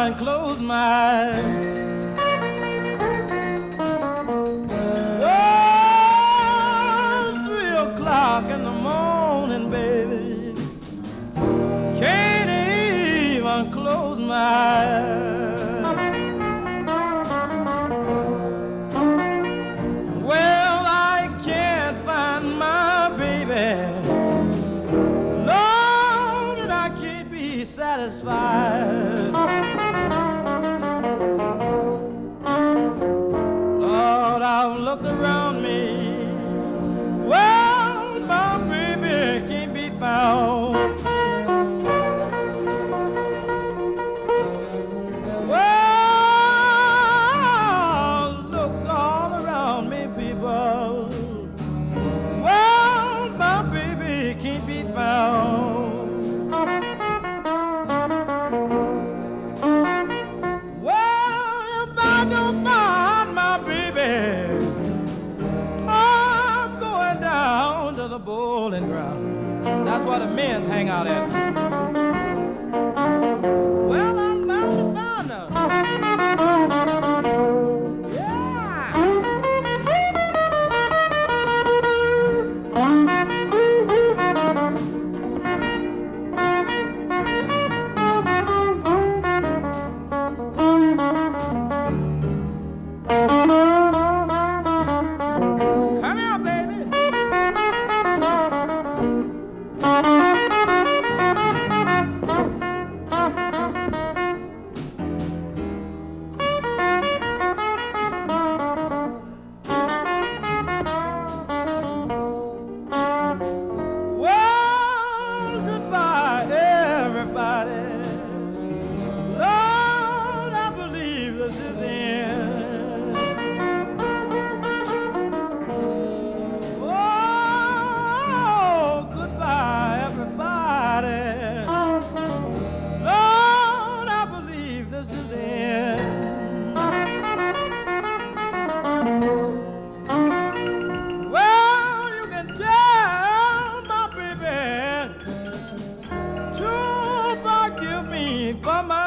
and close my eyes. Oh, 3 o'clock in the morning, baby. Can't even close my eyes. Well, I can't find my baby. Lord, and I can't be satisfied. Lord, I've looked around me. Well, my baby can't be found. Well, look all around me, people. Well, my baby can't be found. Well, if I don't find my baby, I'm going down to the bowling ground. That's where the men hang out at. Well, I'm bound to find her. Yeah. Come here, baby. Well, goodbye, everybody. Lord, I believe this is the end. Oh, goodbye, everybody. Lord, I believe this is the end. Well, you can tell my baby to forgive me for my